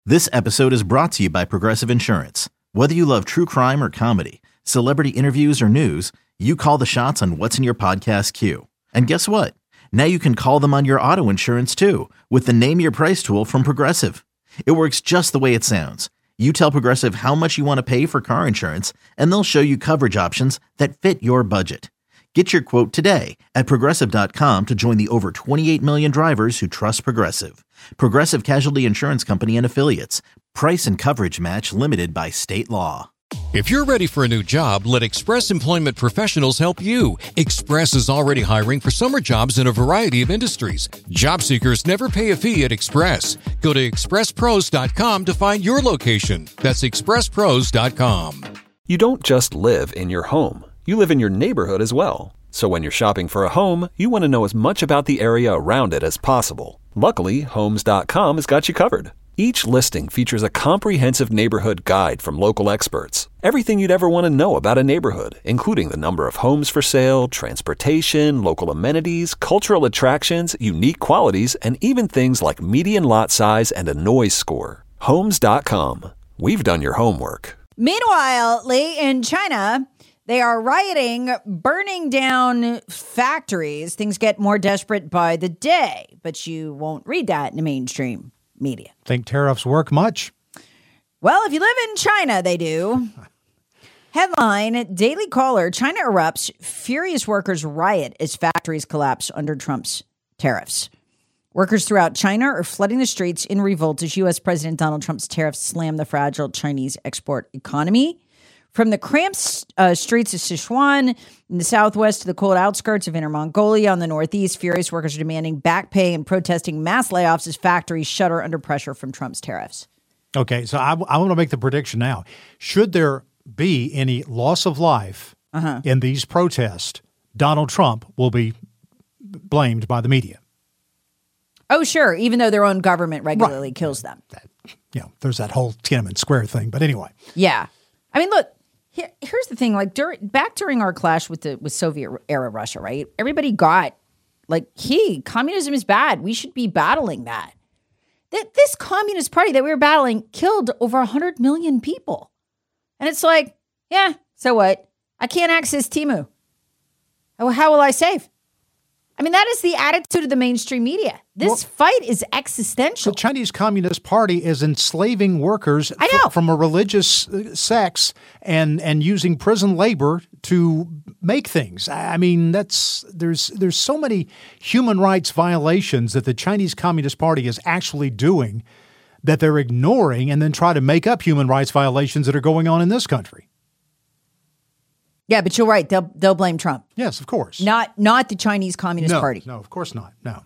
This episode is brought to you by Progressive Insurance. Whether you love true crime or comedy, celebrity interviews or news, you call the shots on what's in your podcast queue. And guess what? Now you can call them on your auto insurance too with the Name Your Price tool from Progressive. It works just the way it sounds. You tell Progressive how much you want to pay for car insurance, and they'll show you coverage options that fit your budget. Get your quote today at Progressive.com to join the over 28 million drivers who trust Progressive. Progressive Casualty Insurance Company and Affiliates. Price and coverage match limited by state law. If you're ready for a new job, let Express Employment Professionals help you. Express is already hiring for summer jobs in a variety of industries. Job seekers never pay a fee at Express. Go to expresspros.com to find your location. That's expresspros.com. You don't just live in your home. You live in your neighborhood as well. So when you're shopping for a home, you want to know as much about the area around it as possible. Luckily, Homes.com has got you covered. Each listing features a comprehensive neighborhood guide from local experts. Everything you'd ever want to know about a neighborhood, including the number of homes for sale, transportation, local amenities, cultural attractions, unique qualities, and even things like median lot size and a noise score. Homes.com. We've done your homework. Meanwhile, Lee, in China, they are rioting, burning down factories. Things get more desperate by the day, but you won't read that in the mainstream media. Think tariffs work much? Well, if you live in China, they do. Headline, Daily Caller, China erupts, furious workers riot as factories collapse under Trump's tariffs. Workers throughout China are flooding the streets in revolt as U.S. President Donald Trump's tariffs slam the fragile Chinese export economy. From the cramped streets of Sichuan in the southwest to the cold outskirts of Inner Mongolia on the northeast, furious workers are demanding back pay and protesting mass layoffs as factories shudder under pressure from Trump's tariffs. Okay, so I want to make the prediction now. Should there be any loss of life in these protests, Donald Trump will be blamed by the media. Oh, sure, even though their own government regularly kills them. There's that whole Tiananmen Square thing. But anyway. Yeah. I mean, look. Here's the thing, like back during our clash with Soviet era Russia, right? Everybody got communism is bad. We should be battling that. This Communist Party that we were battling killed over 100 million people. And it's like, yeah, so what? I can't access Temu. How will I save? I mean, that is the attitude of the mainstream media. This fight is existential. The Chinese Communist Party is enslaving workers from a religious sects and using prison labor to make things. I mean, there's so many human rights violations that the Chinese Communist Party is actually doing that they're ignoring and then try to make up human rights violations that are going on in this country. Yeah, but you're right. They'll blame Trump. Yes, of course. Not the Chinese Communist Party. No, of course not. No.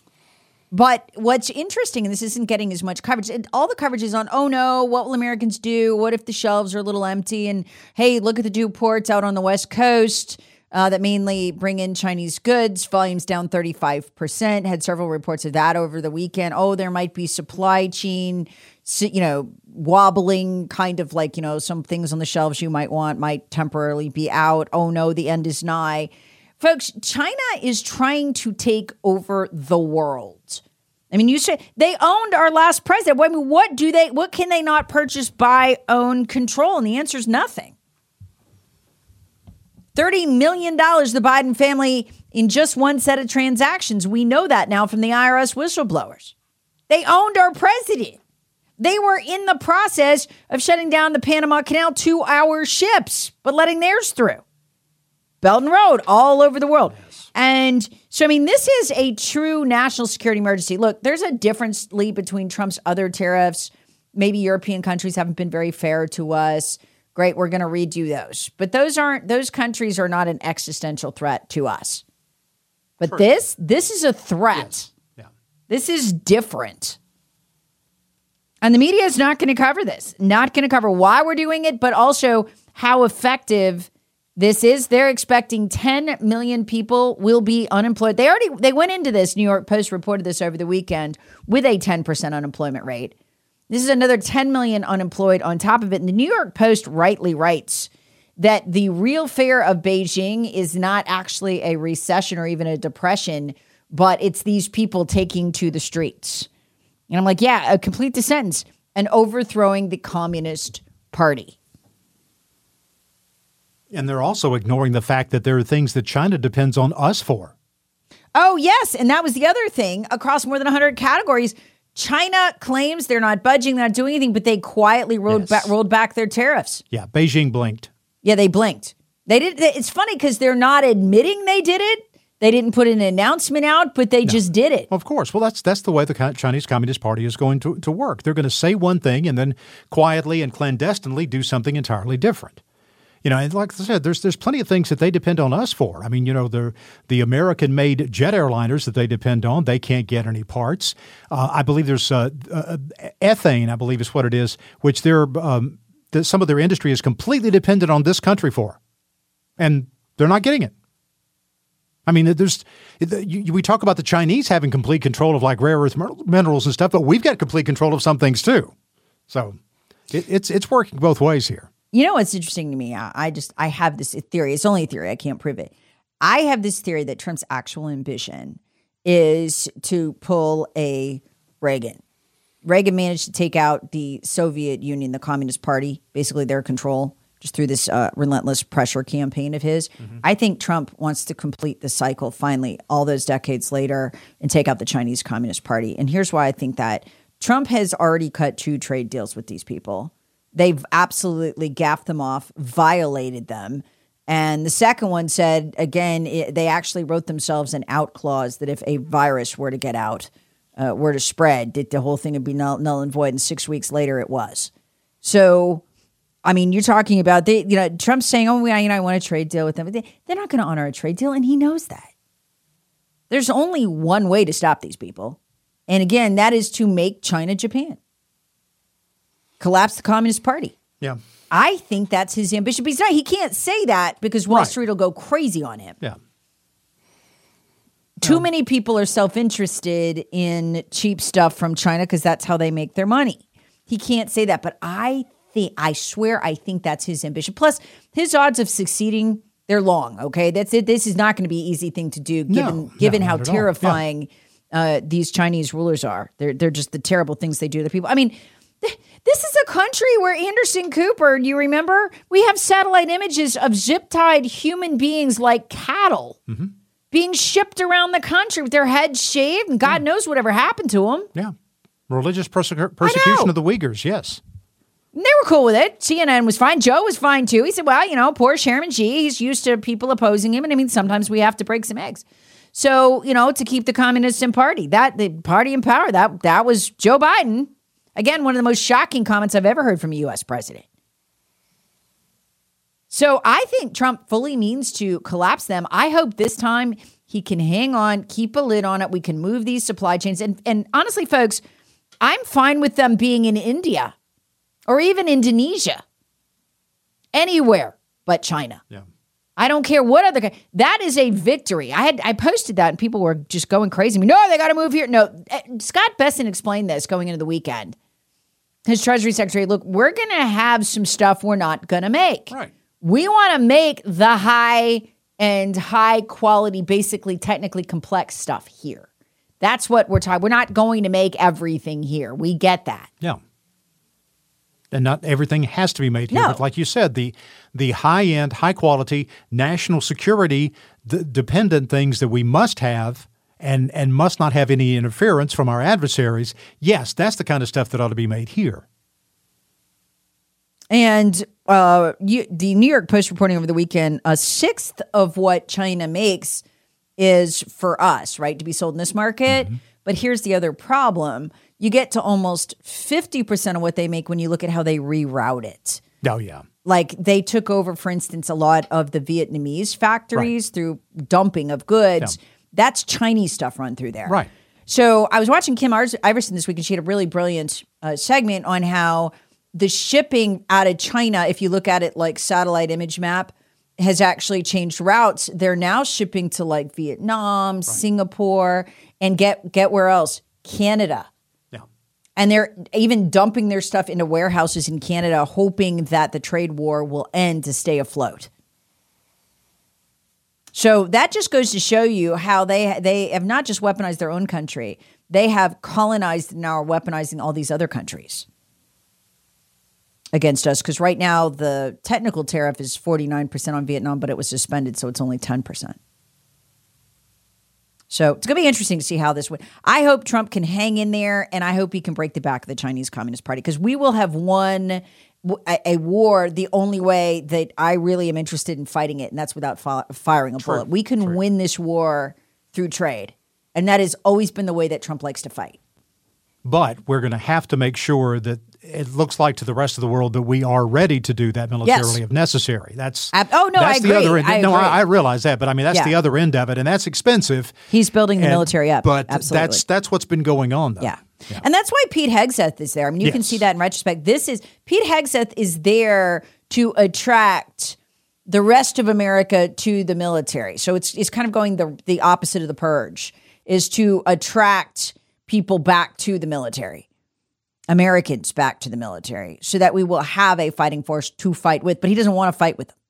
But what's interesting, and this isn't getting as much coverage, all the coverage is on, oh no, what will Americans do? What if the shelves are a little empty? And hey, look at the Dew ports out on the West Coast that mainly bring in Chinese goods. Volumes down 35%. Had several reports of that over the weekend. Oh, there might be supply chain, wobbling, kind of like, some things on the shelves you might want might temporarily be out. Oh no, the end is nigh. Folks, China is trying to take over the world. I mean, you say they owned our last president. I mean, what can they not purchase by own control? And the answer is nothing. $30 million, the Biden family, in just one set of transactions. We know that now from the IRS whistleblowers. They owned our president. They were in the process of shutting down the Panama Canal to our ships, but letting theirs through. Belt and Road all over the world. Yes. And so, I mean, this is a true national security emergency. Look, there's a difference between Trump's other tariffs. Maybe European countries haven't been very fair to us. Great, we're going to redo those. But those countries are not an existential threat to us. But this is a threat. Yes. Yeah. This is different. And the media is not going to cover this. Not going to cover why we're doing it, but also how effective this is. They're expecting 10 million people will be unemployed. They went into this. New York Post reported this over the weekend with a 10% unemployment rate. This is another 10 million unemployed on top of it. And the New York Post rightly writes that the real fear of Beijing is not actually a recession or even a depression, but it's these people taking to the streets. And I'm like, yeah, complete the sentence. and overthrowing the Communist Party. And they're also ignoring the fact that there are things that China depends on us for. Oh, yes. And that was the other thing. Across more than 100 categories, China claims they're not budging, they're not doing anything, but they quietly rolled back their tariffs. Yeah, Beijing blinked. Yeah, they blinked. They did. It's funny because they're not admitting they did it. They didn't put an announcement out, but they just did it. Of course. Well, that's the way the Chinese Communist Party is going to work. They're going to say one thing and then quietly and clandestinely do something entirely different. You know, and like I said, there's plenty of things that they depend on us for. I mean, you know, the American-made jet airliners that they depend on, they can't get any parts. I believe there's ethane, I believe is what it is, which some of their industry is completely dependent on this country for, and they're not getting it. I mean, we talk about the Chinese having complete control of like rare earth minerals and stuff, but we've got complete control of some things too. So it's working both ways here. You know what's interesting to me? I have this theory. It's only a theory. I can't prove it. I have this theory that Trump's actual ambition is to pull a Reagan. Reagan managed to take out the Soviet Union, the Communist Party, basically their control, just through this relentless pressure campaign of his. Mm-hmm. I think Trump wants to complete the cycle finally, all those decades later, and take out the Chinese Communist Party. And here's why I think that. Trump has already cut 2 trade deals with these people. They've absolutely gaffed them off, violated them. And the second one said, again, they actually wrote themselves an out clause that if a virus were to get out, were to spread, that the whole thing would be null and void. And 6 weeks later, it was. So, I mean, you're talking about, Trump's saying, I want a trade deal with them. They're not going to honor a trade deal, and he knows that. There's only one way to stop these people. And again, that is to make China Japan. Collapse the Communist Party. Yeah. I think that's his ambition. But he can't say that because Wall Street will go crazy on him. Yeah. Too many people are self-interested in cheap stuff from China because that's how they make their money. He can't say that. But I swear that's his ambition. Plus, his odds of succeeding, they're long, okay? That's it. This is not going to be an easy thing to do given how terrifying these Chinese rulers are. They're just the terrible things they do to the people. I mean, this is a country where Anderson Cooper, do you remember? We have satellite images of zip-tied human beings like cattle being shipped around the country with their heads shaved, and God knows whatever happened to them. Yeah. Religious persecution of the Uyghurs, yes. And they were cool with it. CNN was fine. Joe was fine, too. He said, well, poor Chairman Xi, he's used to people opposing him. And I mean, sometimes we have to break some eggs. So, to keep the communists in party, the party in power, that was Joe Biden. Again, one of the most shocking comments I've ever heard from a U.S. president. So I think Trump fully means to collapse them. I hope this time he can hang on, keep a lid on it. We can move these supply chains. And honestly, folks, I'm fine with them being in India or even Indonesia. Anywhere but China. Yeah. I don't care what other – that is a victory. I posted that and people were just going crazy. No, they got to move here. No, Scott Bessent explained this going into the weekend. His Treasury Secretary, look, we're going to have some stuff we're not going to make. Right. We want to make the high-end, high-quality, basically technically complex stuff here. That's what we're talking. We're not going to make everything here. We get that. Yeah. And not everything has to be made here. No. But like you said, the high-end, high-quality, national security dependent things that we must have and must not have any interference from our adversaries, yes, that's the kind of stuff that ought to be made here. And the New York Post reporting over the weekend, 1/6 of what China makes is for us, right, to be sold in this market. Mm-hmm. But here's the other problem. You get to almost 50% of what they make when you look at how they reroute it. Oh, yeah. Like they took over, for instance, a lot of the Vietnamese factories through dumping of goods. Yeah. That's Chinese stuff run through there. Right. So I was watching Kim Iverson this week, and she had a really brilliant segment on how the shipping out of China, if you look at it like satellite image map, has actually changed routes. They're now shipping to like Vietnam, Singapore, and get where else? Canada. Yeah. And they're even dumping their stuff into warehouses in Canada, hoping that the trade war will end to stay afloat. So that just goes to show you how they have not just weaponized their own country, they have colonized and now are weaponizing all these other countries. against us, because right now the technical tariff is 49% on Vietnam, but it was suspended, so it's only 10%. So it's going to be interesting to see how this would. I hope Trump can hang in there, and I hope he can break the back of the Chinese Communist Party, because we will have won a war the only way that I really am interested in fighting it, and that's without firing a bullet. We can win this war through trade, and that has always been the way that Trump likes to fight. But we're going to have to make sure that it looks like to the rest of the world that we are ready to do that militarily if necessary. That's I agree. The other end. I realize that, but I mean that's the other end of it, and that's expensive. He's building the military up, but absolutely. That's what's been going on, though. Yeah. And that's why Pete Hegseth is there. I mean, you can see that in retrospect. Pete Hegseth is there to attract the rest of America to the military. So it's kind of going the opposite of the purge, is to attract people back to the military, Americans back to the military, so that we will have a fighting force to fight with. But he doesn't want to fight with them.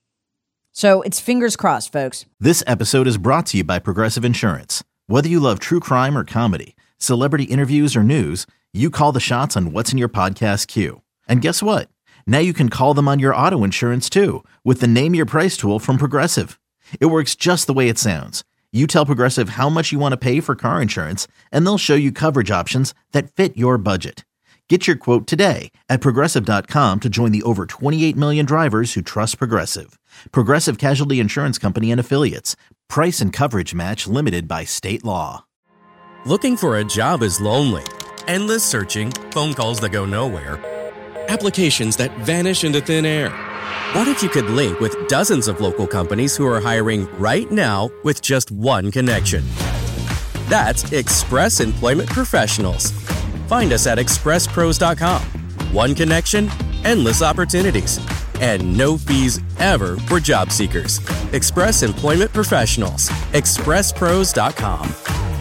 So it's fingers crossed, folks. This episode is brought to you by Progressive Insurance. Whether you love true crime or comedy, celebrity interviews or news, you call the shots on what's in your podcast queue. And guess what? Now you can call them on your auto insurance too, with the Name Your Price tool from Progressive. It works just the way it sounds. You tell Progressive how much you want to pay for car insurance, and they'll show you coverage options that fit your budget. Get your quote today at Progressive.com to join the over 28 million drivers who trust Progressive. Progressive Casualty Insurance Company and Affiliates. Price and coverage match limited by state law. Looking for a job is lonely. Endless searching, phone calls that go nowhere, applications that vanish into thin air. What if you could link with dozens of local companies who are hiring right now with just one connection? That's Express Employment Professionals. Find us at expresspros.com. One connection, endless opportunities, and no fees ever for job seekers. Express Employment Professionals. expresspros.com.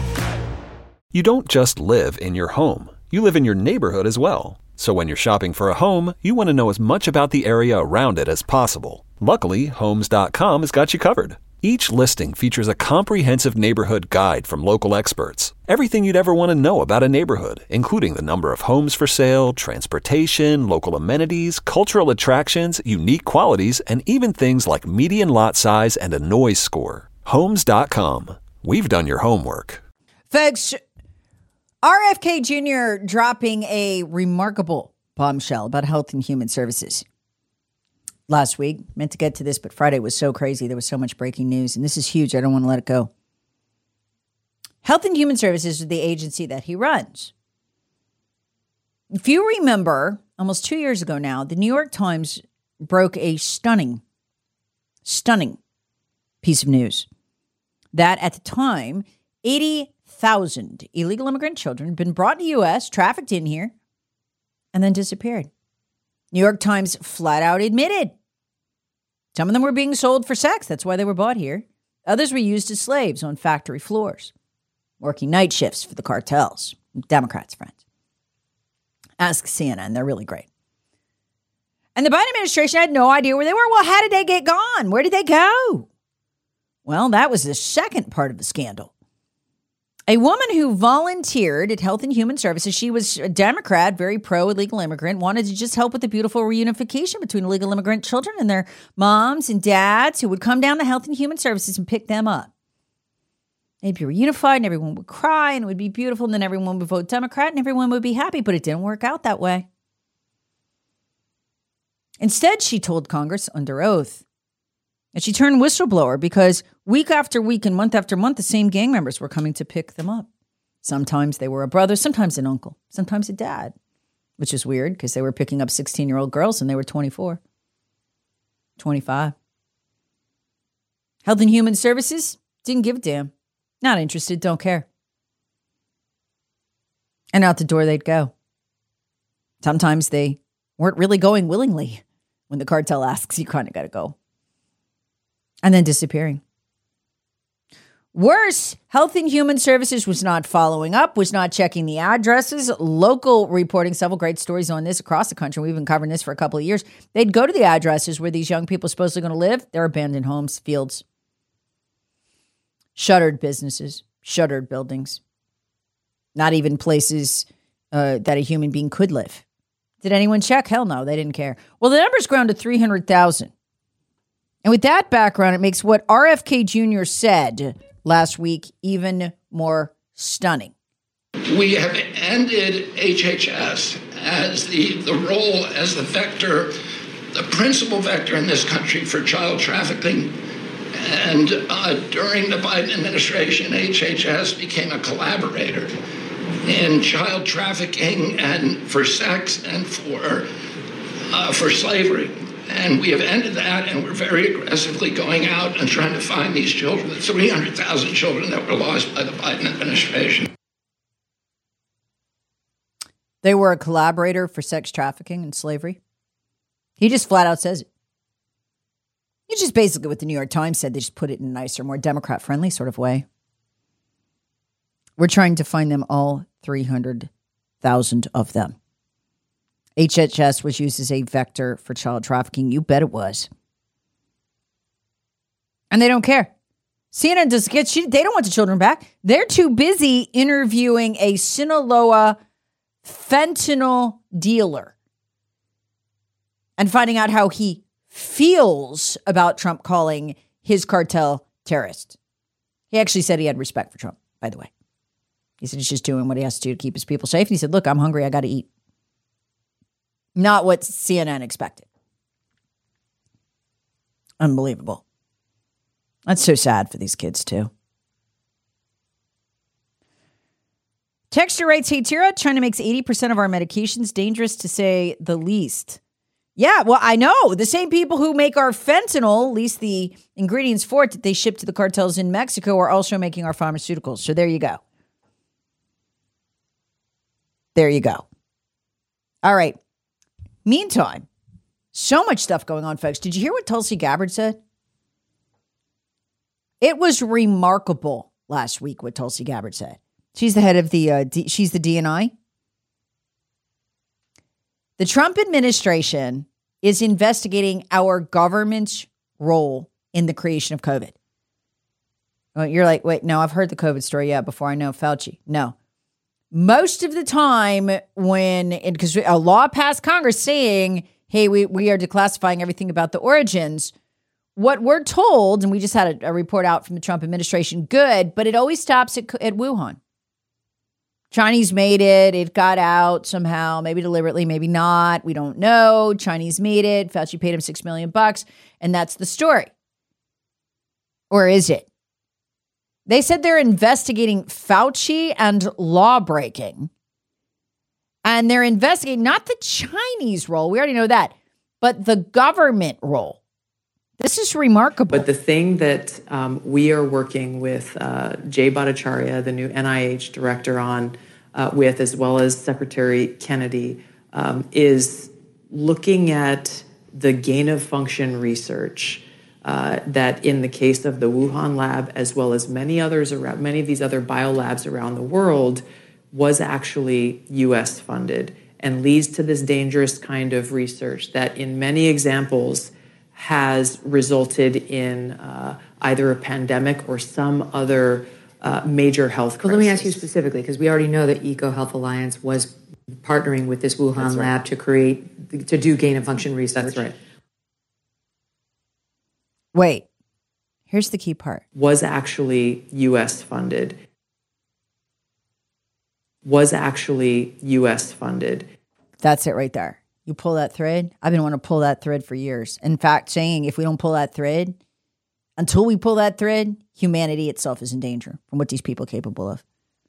You don't just live in your home. You live in your neighborhood as well. So when you're shopping for a home, you want to know as much about the area around it as possible. Luckily, Homes.com has got you covered. Each listing features a comprehensive neighborhood guide from local experts. Everything you'd ever want to know about a neighborhood, including the number of homes for sale, transportation, local amenities, cultural attractions, unique qualities, and even things like median lot size and a noise score. Homes.com. We've done your homework. Folks, RFK Jr. dropping a remarkable bombshell about Health and Human Services. Last week, meant to get to this, but Friday was so crazy. There was so much breaking news, and this is huge. I don't want to let it go. Health and Human Services is the agency that he runs. If you remember, almost 2 years ago now, the New York Times broke a stunning piece of news that at the time, 80,000 illegal immigrant children had been brought to the U.S., trafficked in here, and then disappeared. New York Times flat out admitted some of them were being sold for sex. That's why they were bought here. Others were used as slaves on factory floors, working night shifts for the cartels. Democrats' friends. Ask CNN. They're really great. And the Biden administration had no idea where they were. Well, how did they get gone? Where did they go? Well, that was the second part of the scandal. A woman who volunteered at Health and Human Services, she was a Democrat, very pro-illegal immigrant, wanted to just help with the beautiful reunification between illegal immigrant children and their moms and dads who would come down to Health and Human Services and pick them up. They'd be reunified and everyone would cry and it would be beautiful and then everyone would vote Democrat and everyone would be happy, but it didn't work out that way. Instead, she told Congress under oath that she turned whistleblower because week after week and month after month, the same gang members were coming to pick them up. Sometimes they were a brother, sometimes an uncle, sometimes a dad, which is weird because they were picking up 16-year-old girls and they were 24, 25. Health and Human Services didn't give a damn. Not interested, don't care. And out the door they'd go. Sometimes they weren't really going willingly. When the cartel asks, you kind of got to go. And then disappearing. Worse, Health and Human Services was not following up, was not checking the addresses. Local reporting, several great stories on this across the country. We've been covering this for a couple of years. They'd go to the addresses where these young people are supposedly going to live. They're abandoned homes, fields, shuttered businesses, shuttered buildings. Not even places that a human being could live. Did anyone check? Hell no, they didn't care. Well, the number's grown to 300,000. And with that background, it makes what RFK Jr. said last week even more stunning. We have ended HHS as the role as the vector, the principal vector in this country for child trafficking. And during the Biden administration, HHS became a collaborator in child trafficking and for sex and for slavery. And we have ended that, and we're very aggressively going out and trying to find these children, the 300,000 children that were lost by the Biden administration. They were a collaborator for sex trafficking and slavery. He just flat out says it. It's just basically what the New York Times said. They just put it in a nicer, more Democrat-friendly sort of way. We're trying to find them all, 300,000 of them. HHS was used as a vector for child trafficking. You bet it was. And they don't care. CNN they don't want the children back. They're too busy interviewing a Sinaloa fentanyl dealer and finding out how he feels about Trump calling his cartel terrorist. He actually said he had respect for Trump, by the way. He said he's just doing what he has to do to keep his people safe. And he said, look, I'm hungry. I got to eat. Not what CNN expected. Unbelievable. That's so sad for these kids, too. Texture writes, hey, Tira, China makes 80% of our medications dangerous, to say the least. Yeah, well, I know. The same people who make our fentanyl, at least the ingredients for it that they ship to the cartels in Mexico, are also making our pharmaceuticals. So there you go. There you go. All right. Meantime, so much stuff going on, folks. Did you hear what Tulsi Gabbard said? It was remarkable last week what Tulsi Gabbard said. She's the head of she's the DNI. The Trump administration is investigating our government's role in the creation of COVID. Well, you're like, wait, no, I've heard the COVID story yet before I know Fauci. No. Most of the time because a law passed Congress saying, hey, we are declassifying everything about the origins. What we're told, and we just had a report out from the Trump administration, good, but it always stops at Wuhan. Chinese made it. It got out somehow, maybe deliberately, maybe not. We don't know. Chinese made it. Fauci paid him $6 million, and that's the story. Or is it? They said they're investigating Fauci and law breaking. And they're investigating not the Chinese role. We already know that. But the government role. This is remarkable. But the thing that we are working with Jay Bhattacharya, the new NIH director, on with, as well as Secretary Kennedy, is looking at the gain of function research that in the case of the Wuhan lab, as well as many of these other biolabs around the world, was actually U.S. funded and leads to this dangerous kind of research that in many examples has resulted in either a pandemic or some other major health crisis. Well, let me ask you specifically, because we already know that EcoHealth Alliance was partnering with this Wuhan lab to do gain of function research. That's right. Wait, here's the key part. Was actually U.S. funded. Was actually U.S. funded. That's it right there. You pull that thread. I've been wanting to pull that thread for years. In fact, saying if we don't pull that thread, until we pull that thread, humanity itself is in danger from what these people are capable of.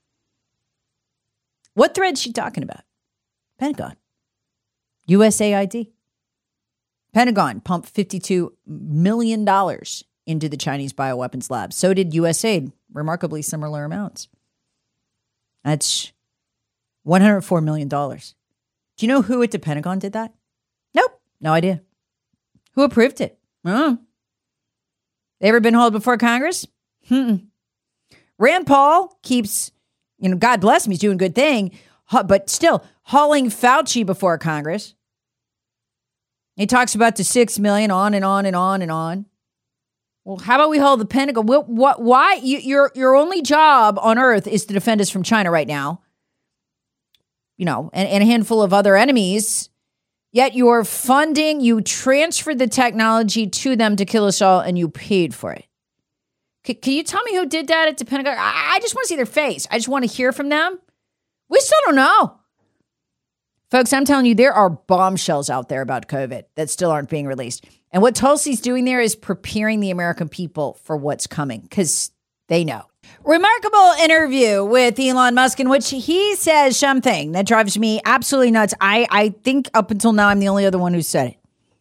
What thread is she talking about? Pentagon. USAID. Pentagon pumped $52 million into the Chinese bioweapons lab. So did USAID, remarkably similar amounts. That's $104 million. Do you know who at the Pentagon did that? Nope, no idea. Who approved it? They ever been hauled before Congress? Rand Paul keeps, God bless him, he's doing a good thing, but still hauling Fauci before Congress. He talks about the 6 million, on and on and on and on. Well, how about we hold the Pentagon? Why? Your only job on earth is to defend us from China right now. And a handful of other enemies. Yet you're funding, you transferred the technology to them to kill us all, and you paid for it. Can you tell me who did that at the Pentagon? I just want to see their face. I just want to hear from them. We still don't know. Folks, I'm telling you, there are bombshells out there about COVID that still aren't being released. And what Tulsi's doing there is preparing the American people for what's coming, because they know. Remarkable interview with Elon Musk in which he says something that drives me absolutely nuts. I think up until now, I'm the only other one who said it.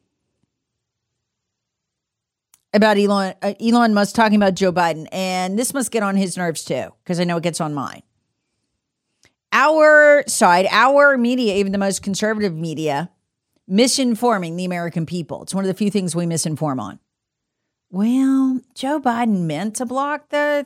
About Elon Musk talking about Joe Biden. And this must get on his nerves too, because I know it gets on mine. Our side, our media, even the most conservative media, misinforming the American people. It's one of the few things we misinform on. Well, Joe Biden meant to block the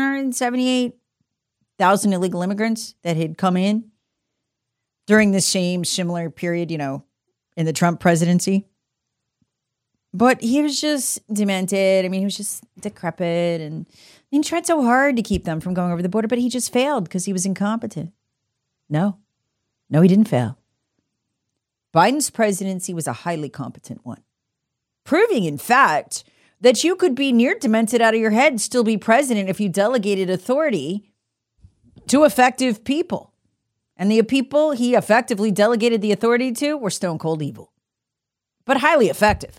378,000 illegal immigrants that had come in during the same similar period, in the Trump presidency. But he was just demented. I mean, he was just decrepit. And he tried so hard to keep them from going over the border, but he just failed because he was incompetent. No, he didn't fail. Biden's presidency was a highly competent one, proving, in fact, that you could be near demented out of your head and still be president if you delegated authority to effective people. And the people he effectively delegated the authority to were stone cold evil, but highly effective.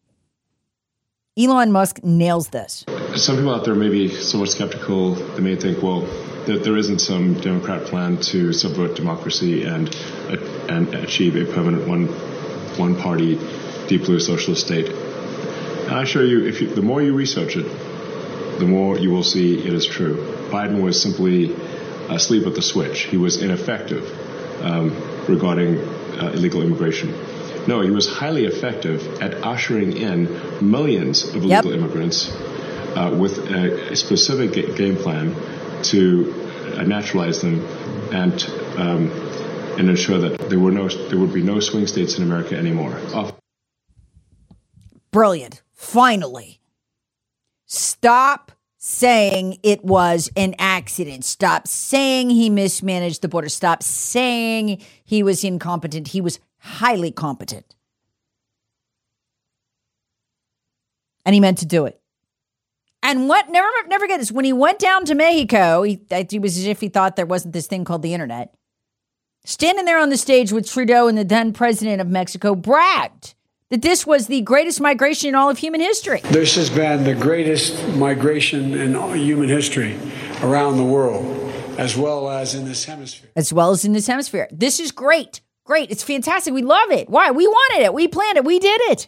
Elon Musk nails this. Some people out there may be somewhat skeptical. They may think, well, that there isn't some Democrat plan to subvert democracy and achieve a permanent one-party, deep blue socialist state. And I assure you, the more you research it, the more you will see it is true. Biden was simply asleep at the switch. He was ineffective regarding illegal immigration. No, he was highly effective at ushering in millions of illegal immigrants with a specific game plan to naturalize them and ensure that there would be no swing states in America anymore. Brilliant. Finally. Stop saying it was an accident. Stop saying he mismanaged the border. Stop saying he was incompetent. He was highly competent. And he meant to do it. And never get this, when he went down to Mexico, it was as if he thought there wasn't this thing called the internet. Standing there on the stage with Trudeau and the then president of Mexico bragged that this was the greatest migration in all of human history. This has been the greatest migration in human history around the world, as well as in this hemisphere. This is great. Great. It's fantastic. We love it. Why? We wanted it. We planned it. We did it.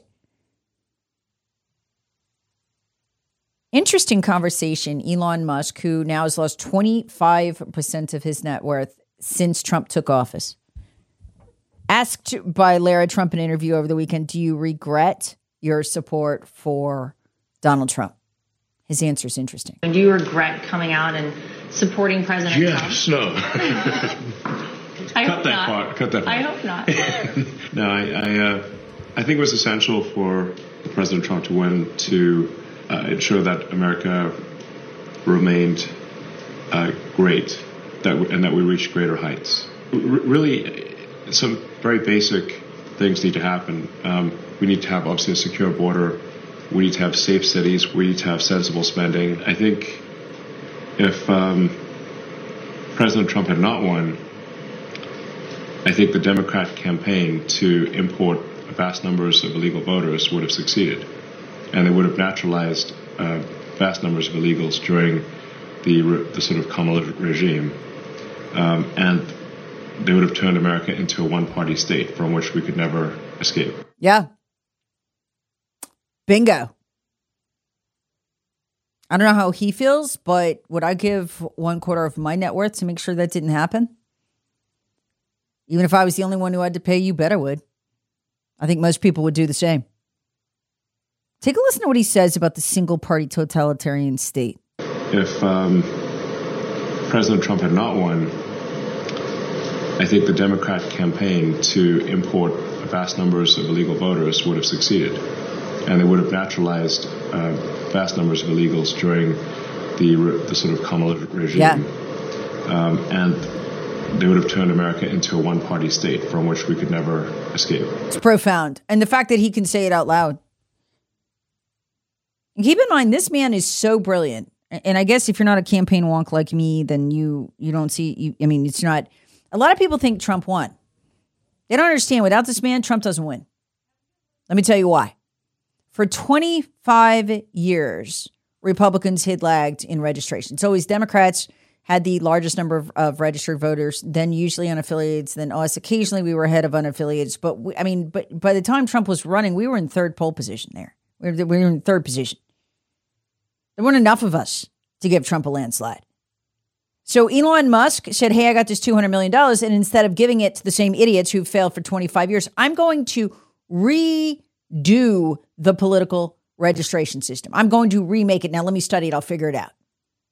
Interesting conversation. Elon Musk, who now has lost 25% of his net worth since Trump took office. Asked by Lara Trump in an interview over the weekend, do you regret your support for Donald Trump? His answer is interesting. Do you regret coming out and supporting President Trump? Yes, no. Cut that part. I hope not. No, I think it was essential for President Trump to win to ensure that America remained great, and that we reached greater heights. Really, some very basic things need to happen. We need to have, obviously, a secure border. We need to have safe cities. We need to have sensible spending. I think if President Trump had not won, I think the Democrat campaign to import vast numbers of illegal voters would have succeeded. And they would have naturalized vast numbers of illegals during the sort of Kamala regime. And they would have turned America into a one-party state from which we could never escape. Yeah. Bingo. I don't know how he feels, but would I give 1/4 of my net worth to make sure that didn't happen? Even if I was the only one who had to pay, you bet I would. I think most people would do the same. Take a listen to what he says about the single-party totalitarian state. If President Trump had not won, I think the Democrat campaign to import vast numbers of illegal voters would have succeeded. And they would have naturalized vast numbers of illegals during the sort of Kamala regime. Yeah. And they would have turned America into a one-party state from which we could never escape. It's profound. And the fact that he can say it out loud. And keep in mind, this man is so brilliant. And I guess if you're not a campaign wonk like me, then you don't see, it's not, a lot of people think Trump won. They don't understand. Without this man, Trump doesn't win. Let me tell you why. For 25 years, Republicans had lagged in registration. It's always Democrats had the largest number of registered voters, then usually unaffiliates, then us. Occasionally we were ahead of unaffiliates. But but by the time Trump was running, we were in third pole position there. We were in third position. There weren't enough of us to give Trump a landslide. So Elon Musk said, hey, I got this $200 million. And instead of giving it to the same idiots who failed for 25 years, I'm going to redo the political registration system. I'm going to remake it. Now, let me study it. I'll figure it out.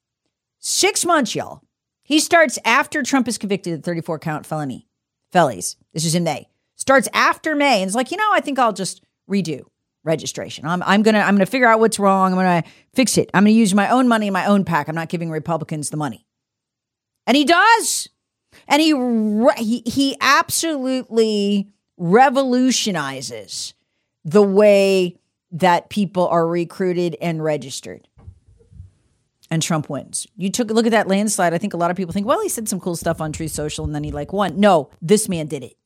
6 months, y'all. He starts after Trump is convicted of 34 count felonies. This is in May. Starts after May. And it's like, I think I'll just redo registration. I'm gonna figure out what's wrong. I'm gonna fix it. I'm gonna use my own money in my own PAC. I'm not giving Republicans the money. And he does. And he absolutely revolutionizes the way that people are recruited and registered. And Trump wins. You took a look at that landslide. I think a lot of people think, well, he said some cool stuff on Truth Social and then he won. No, this man did it.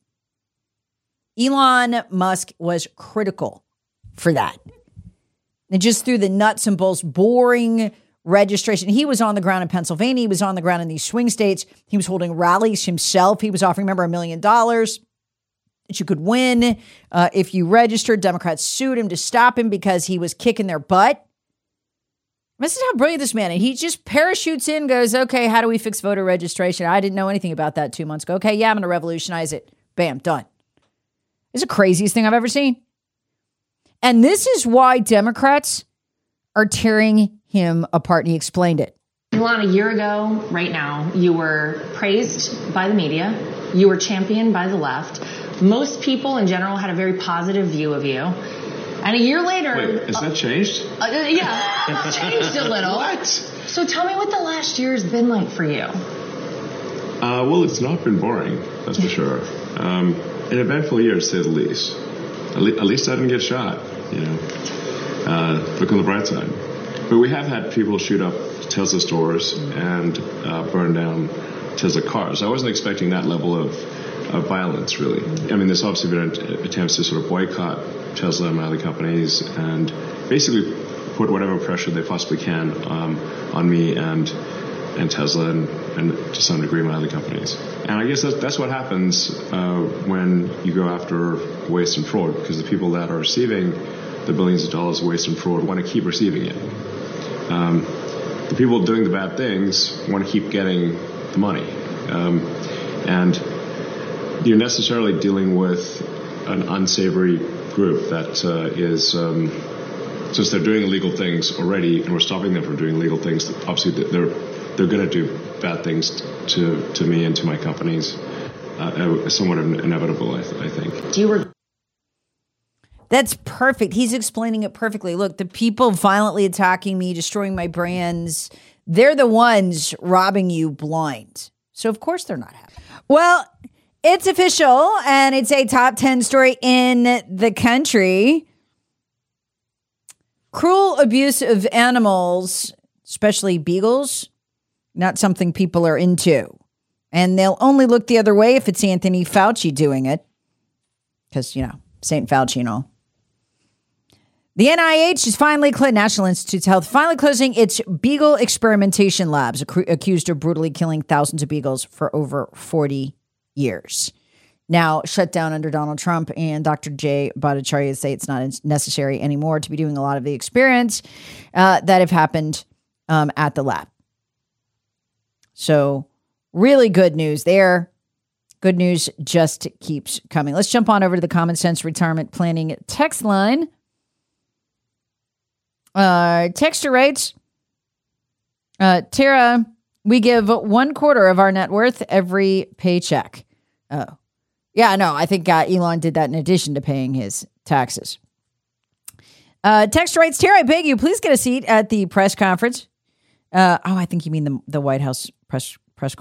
Elon Musk was critical for that. And just through the nuts and bolts, boring registration. He was on the ground in Pennsylvania. He was on the ground in these swing states. He was holding rallies himself. He was offering, remember, $1 million that you could win if you registered. Democrats sued him to stop him because he was kicking their butt. This is how brilliant this man is. He just parachutes in, goes, okay, how do we fix voter registration? I didn't know anything about that 2 months ago. Okay, yeah, I'm going to revolutionize it. Bam, done. It's the craziest thing I've ever seen. And this is why Democrats are tearing him apart. And he explained it. Elon, a year ago, right now, you were praised by the media. You were championed by the left. Most people in general had a very positive view of you. And a year later... Wait, has that changed? Yeah, it's changed a little. What? So tell me what the last year has been like for you. Well, it's not been boring, that's for sure. An eventful year, to say the least. At least I didn't get shot, Look on the bright side. But we have had people shoot up Tesla stores and burn down Tesla cars. I wasn't expecting that level of violence, really. I mean, there's obviously been attempts to sort of boycott Tesla and my other companies and basically put whatever pressure they possibly can on me and Tesla and to some degree my other companies. And I guess that's what happens when you go after waste and fraud, because the people that are receiving the billions of dollars of waste and fraud want to keep receiving it. The people doing the bad things want to keep getting the money. And you're necessarily dealing with an unsavory group that is, since they're doing illegal things already and we're stopping them from doing illegal things, obviously they're going to do bad things to me and to my companies. Somewhat inevitable, I think. That's perfect. He's explaining it perfectly. Look, the people violently attacking me, destroying my brands, they're the ones robbing you blind. So, of course, they're not happy. Well, it's official, and it's a top 10 story in the country. Cruel abuse of animals, especially beagles, not something people are into. And they'll only look the other way if it's Anthony Fauci doing it. Because, St. Fauci and all. The NIH is finally, National Institutes of Health, finally closing its beagle experimentation labs, accused of brutally killing thousands of beagles for over 40 years. Now shut down under Donald Trump, and Dr. Jay Bhattacharya say it's not necessary anymore to be doing a lot of the experiments that have happened at the lab. So really good news there. Good news just keeps coming. Let's jump on over to the Common Sense Retirement Planning text line. Texter writes, Tara, we give 1/4 of our net worth every paycheck. Oh, yeah, no, I think Elon did that in addition to paying his taxes. Texter writes, Tara, I beg you, please get a seat at the press conference. I think you mean the White House press corps.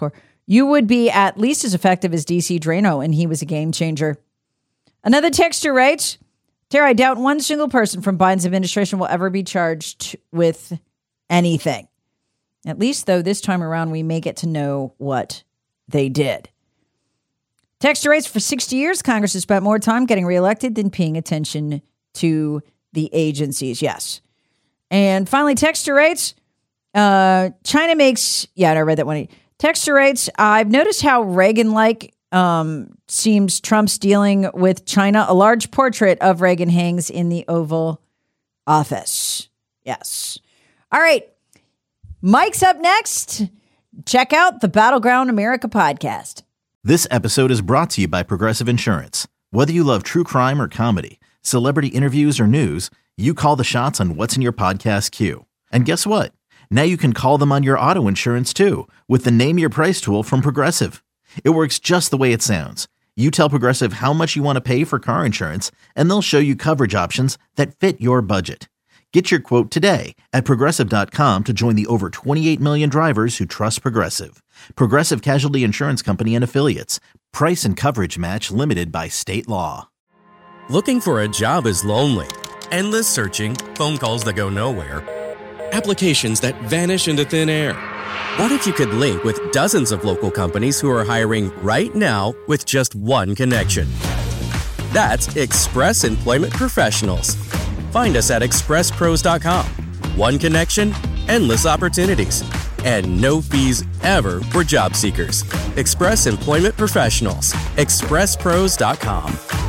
you would be at least as effective as DC Drano, and he was a game changer. Another texter writes, Tara, I doubt one single person from Biden's administration will ever be charged with anything. At least, though, this time around, we may get to know what they did. Texter writes, for 60 years, Congress has spent more time getting reelected than paying attention to the agencies. Yes. And finally, texter writes, China makes... Yeah, I read that one. Texter writes, I've noticed how Reagan-like seems Trump's dealing with China. A large portrait of Reagan hangs in the Oval Office. Yes. All right. Mike's up next. Check out the Battleground America podcast. This episode is brought to you by Progressive Insurance. Whether you love true crime or comedy, celebrity interviews or news, you call the shots on what's in your podcast queue. And guess what? Now you can call them on your auto insurance too with the Name Your Price tool from Progressive. It works just the way it sounds. You tell Progressive how much you want to pay for car insurance, and they'll show you coverage options that fit your budget. Get your quote today at Progressive.com to join the over 28 million drivers who trust Progressive. Progressive Casualty Insurance Company and Affiliates. Price and coverage match limited by state law. Looking for a job is lonely. Endless searching, phone calls that go nowhere, applications that vanish into thin air. What if you could link with dozens of local companies who are hiring right now with just one connection? That's Express Employment Professionals. Find us at expresspros.com. One connection, endless opportunities, and no fees ever for job seekers. Express Employment Professionals. expresspros.com.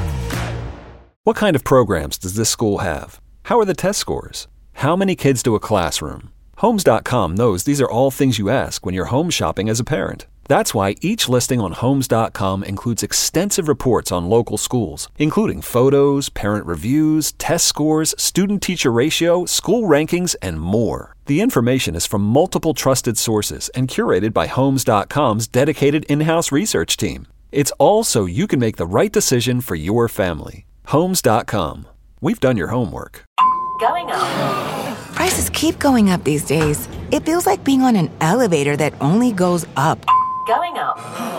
What kind of programs does this school have? How are the test scores? How many kids do a classroom? Homes.com knows these are all things you ask when you're home shopping as a parent. That's why each listing on Homes.com includes extensive reports on local schools, including photos, parent reviews, test scores, student-teacher ratio, school rankings, and more. The information is from multiple trusted sources and curated by Homes.com's dedicated in-house research team. It's all so you can make the right decision for your family. Homes.com. We've done your homework. Going up. Prices keep going up these days. It feels like being on an elevator that only goes up. Going up.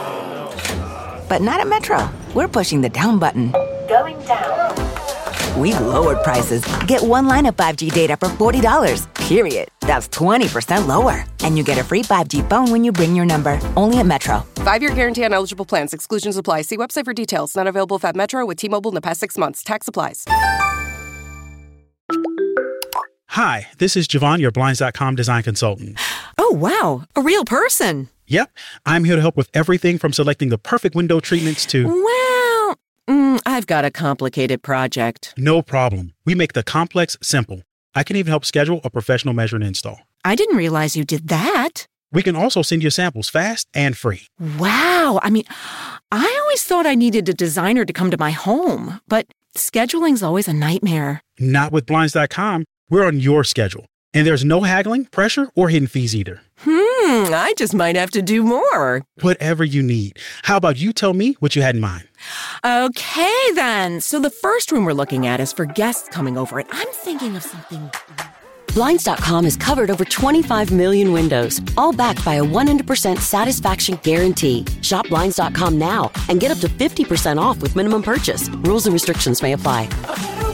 But not at Metro. We're pushing the down button. Going down. We've lowered prices. Get one line of 5G data for $40, period. That's 20% lower. And you get a free 5G phone when you bring your number. Only at Metro. 5-year guarantee on eligible plans. Exclusions apply. See website for details. Not available at Metro with T-Mobile in the past 6 months. Tax applies. Hi, this is Javon, your Blinds.com design consultant. Oh, wow. A real person. Yep. I'm here to help with everything from selecting the perfect window treatments to... Well, I've got a complicated project. No problem. We make the complex simple. I can even help schedule a professional measure and install. I didn't realize you did that. We can also send you samples fast and free. Wow. I mean, I always thought I needed a designer to come to my home, but scheduling's always a nightmare. Not with Blinds.com. We're on your schedule. And there's no haggling, pressure, or hidden fees either. I just might have to do more. Whatever you need. How about you tell me what you had in mind? Okay, then. So the first room we're looking at is for guests coming over, and I'm thinking of something... Blinds.com has covered over 25 million windows, all backed by a 100% satisfaction guarantee. Shop Blinds.com now and get up to 50% off with minimum purchase. Rules and restrictions may apply.